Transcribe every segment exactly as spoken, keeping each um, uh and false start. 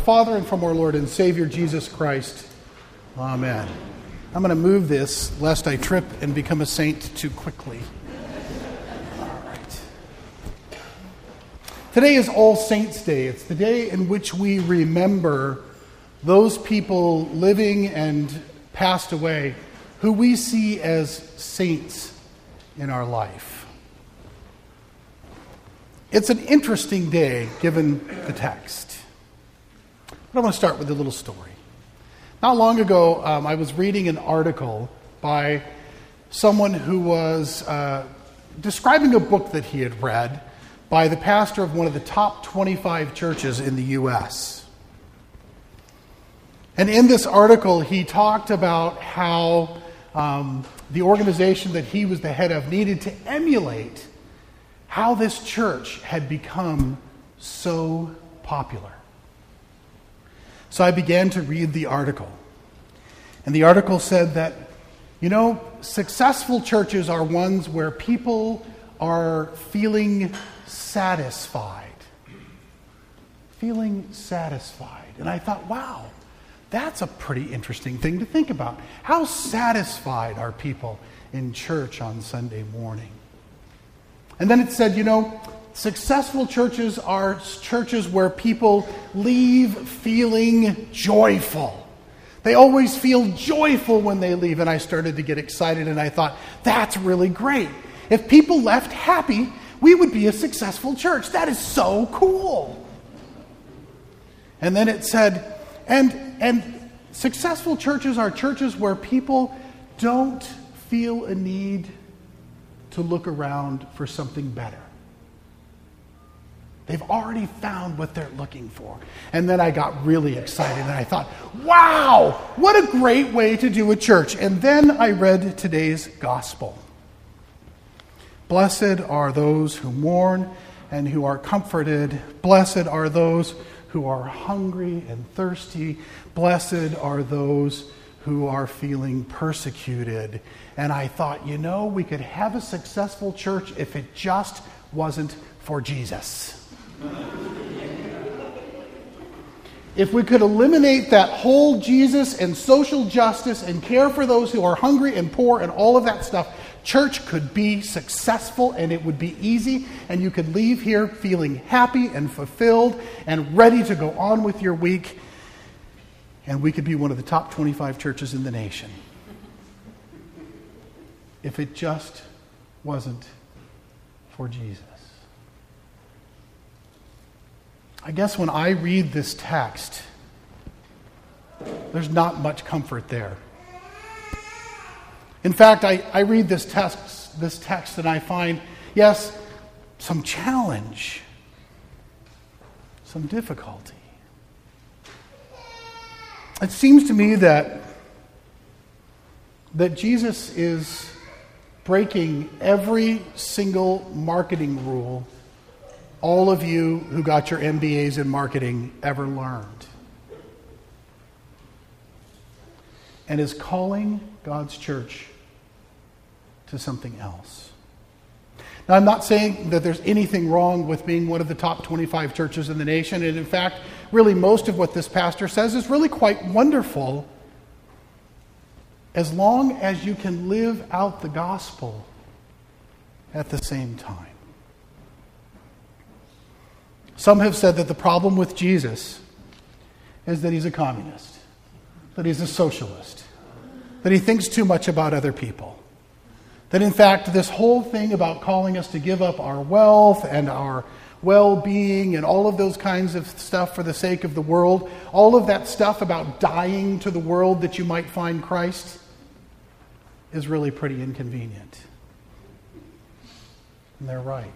Father and from our Lord and Savior Jesus Christ. Amen. I'm going to move this lest I trip and become a saint too quickly. All right. Today is All Saints' Day. It's the day in which we remember those people living and passed away who we see as saints in our life. It's an interesting day given the text. But I want to start with a little story. Not long ago, um, I was reading an article by someone who was uh, describing a book that he had read by the pastor of one of the top twenty-five churches in the U S. And in this article, he talked about how um, the organization that he was the head of needed to emulate how this church had become so popular. So I began to read the article. And the article said that, you know, successful churches are ones where people are feeling satisfied. Feeling satisfied. And I thought, wow, that's a pretty interesting thing to think about. How satisfied are people in church on Sunday morning? And then it said, you know, successful churches are churches where people leave feeling joyful. They always feel joyful when they leave. And I started to get excited and I thought, that's really great. If people left happy, we would be a successful church. That is so cool. And then it said, and, and successful churches are churches where people don't feel a need to look around for something better. They've already found what they're looking for. And then I got really excited and I thought, wow, what a great way to do a church. And then I read today's gospel. Blessed are those who mourn and who are comforted. Blessed are those who are hungry and thirsty. Blessed are those who are feeling persecuted. And I thought, you know, we could have a successful church if it just wasn't for Jesus. If we could eliminate that whole Jesus and social justice and care for those who are hungry and poor and all of that stuff, church could be successful and it would be easy and you could leave here feeling happy and fulfilled and ready to go on with your week, and we could be one of the top twenty-five churches in the nation. If it just wasn't for Jesus. I guess when I read this text, there's not much comfort there. In fact, I, I read this text, this text and I find, yes, some challenge, some difficulty. It seems to me that, that Jesus is breaking every single marketing rule all of you who got your M B As in marketing ever learned. And is calling God's church to something else. Now, I'm not saying that there's anything wrong with being one of the top twenty-five churches in the nation. And in fact, really most of what this pastor says is really quite wonderful as long as you can live out the gospel at the same time. Some have said that the problem with Jesus is that he's a communist, that he's a socialist, that he thinks too much about other people. That in fact, this whole thing about calling us to give up our wealth and our well-being and all of those kinds of stuff for the sake of the world, all of that stuff about dying to the world that you might find Christ, is really pretty inconvenient. And they're right.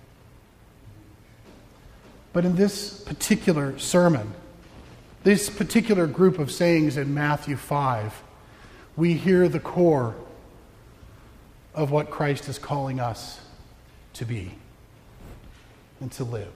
But in this particular sermon, this particular group of sayings in Matthew five, we hear the core of what Christ is calling us to be and to live.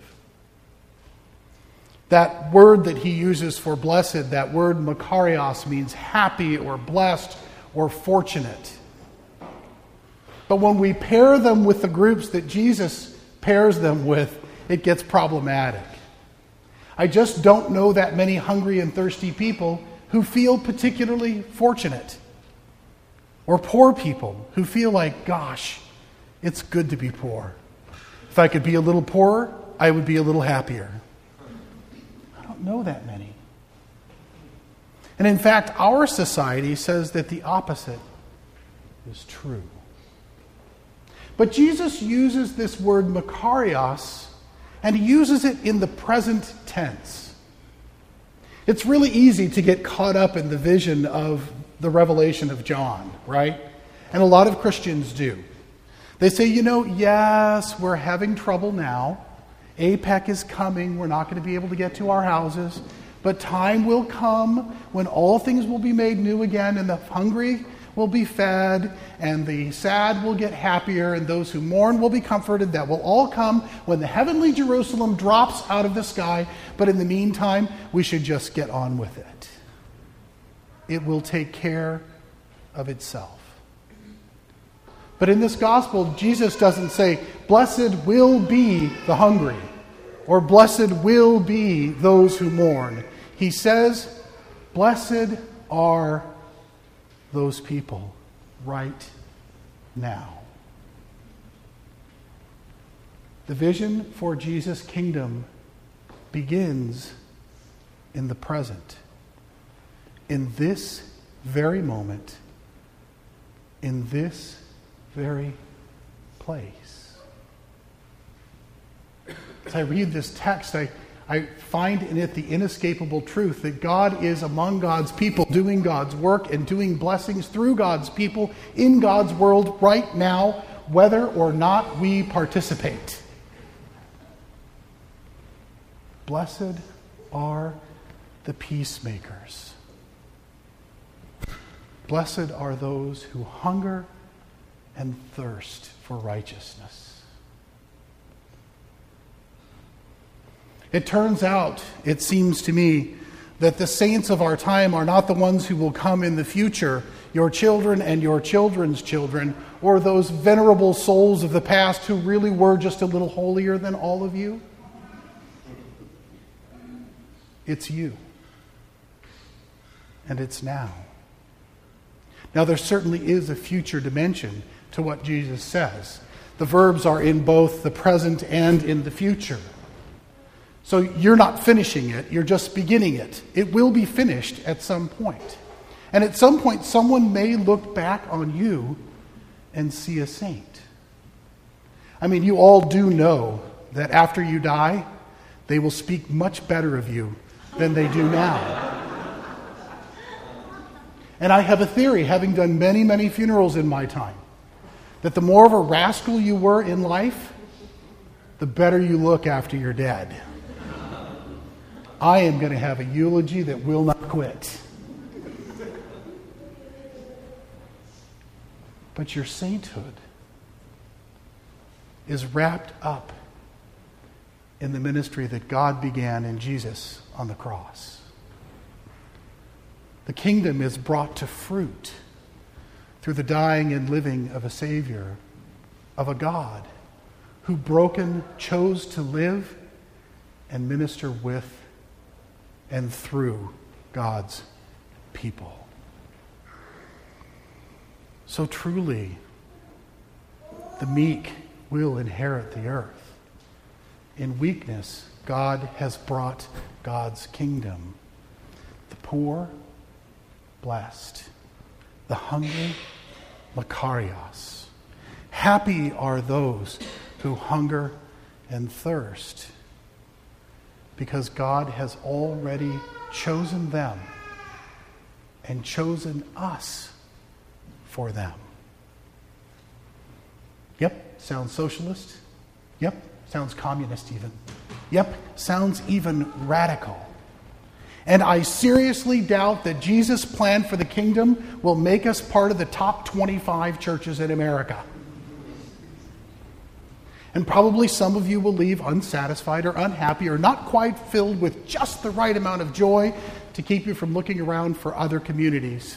That word that he uses for blessed, that word makarios, means happy or blessed or fortunate. But when we pair them with the groups that Jesus pairs them with, it gets problematic. I just don't know that many hungry and thirsty people who feel particularly fortunate. Or poor people who feel like, gosh, it's good to be poor. If I could be a little poorer, I would be a little happier. I don't know that many. And in fact, our society says that the opposite is true. But Jesus uses this word makarios, and he uses it in the present tense. It's really easy to get caught up in the vision of the revelation of John, right? And a lot of Christians do. They say, you know, yes, we're having trouble now. APEC is coming. We're not going to be able to get to our houses. But time will come when all things will be made new again, and the hungry will be fed, and the sad will get happier, and those who mourn will be comforted. That will all come when the heavenly Jerusalem drops out of the sky. But in the meantime, we should just get on with it. It will take care of itself. But in this gospel, Jesus doesn't say, blessed will be the hungry, or blessed will be those who mourn. He says, blessed are those people right now. The vision for Jesus' kingdom begins in the present, in this very moment, in this very place. As I read this text, I, I find in it the inescapable truth that God is among God's people, doing God's work and doing blessings through God's people in God's world right now, whether or not we participate. Blessed are the peacemakers. Blessed are those who hunger and thirst for righteousness. It turns out, it seems to me, that the saints of our time are not the ones who will come in the future, your children and your children's children, or those venerable souls of the past who really were just a little holier than all of you. It's you. And it's now. Now, there certainly is a future dimension to what Jesus says. The verbs are in both the present and in the future. So you're not finishing it, you're just beginning it. It will be finished at some point. And at some point, someone may look back on you and see a saint. I mean, you all do know that after you die, they will speak much better of you than they do now. And I have a theory, having done many, many funerals in my time, that the more of a rascal you were in life, the better you look after you're dead. I am going to have a eulogy that will not quit. But your sainthood is wrapped up in the ministry that God began in Jesus on the cross. The kingdom is brought to fruit through the dying and living of a Savior, of a God who, broken, chose to live and minister with and through God's people. So truly, the meek will inherit the earth. In weakness, God has brought God's kingdom. The poor, blessed. The hungry, makarios. Happy are those who hunger and thirst, because God has already chosen them and chosen us for them. Yep, sounds socialist. Yep, sounds communist even. Yep, sounds even radical. And I seriously doubt that Jesus' plan for the kingdom will make us part of the top twenty-five churches in America. And probably some of you will leave unsatisfied or unhappy or not quite filled with just the right amount of joy to keep you from looking around for other communities.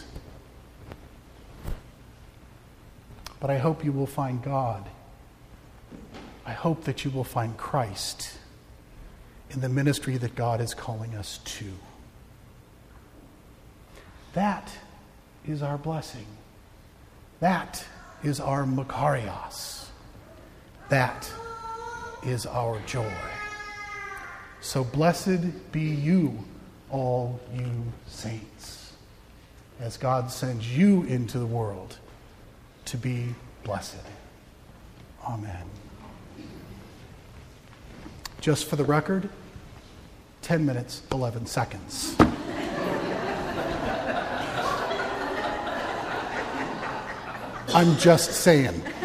But I hope you will find God. I hope that you will find Christ in the ministry that God is calling us to. That is our blessing. That is our makarios. That is our joy. So blessed be you, all you saints, as God sends you into the world to be blessed. Amen. Just for the record, ten minutes, eleven seconds. I'm just saying.